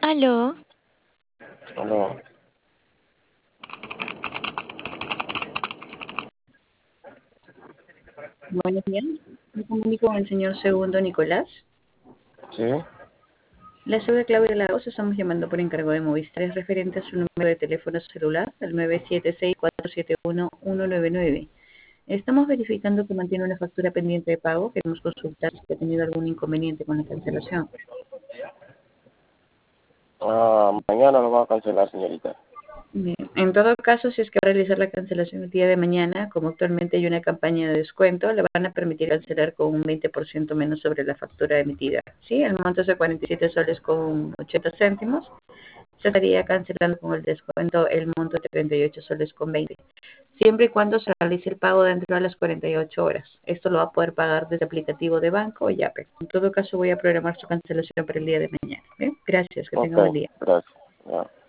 Aló, Aló, Buenos días, me comunico con el señor Segundo Nicolás. ¿sí? La ciudad de Claudia Lagos, estamos llamando por encargo de Movistar, es referente a su número de teléfono celular, el 976-471-199. Estamos verificando que mantiene una factura pendiente de pago. Queremos consultar si ha tenido algún inconveniente con la cancelación. Mañana lo va a cancelar, señorita. Bien. En todo caso, si es que va a realizar la cancelación el día de mañana, como actualmente hay una campaña de descuento, le van a permitir cancelar con un 20% menos sobre la factura emitida. Sí, el monto es de 47 soles con 80 céntimos. Se estaría cancelando con el descuento el monto de 38 soles con 20, siempre y cuando se realice el pago dentro de las 48 horas. Esto lo va a poder pagar desde aplicativo de banco o Yape. En todo caso, voy a programar su cancelación para el día de mañana. ¿Bien? Gracias, que Ok, tenga buen día. gracias. Ya.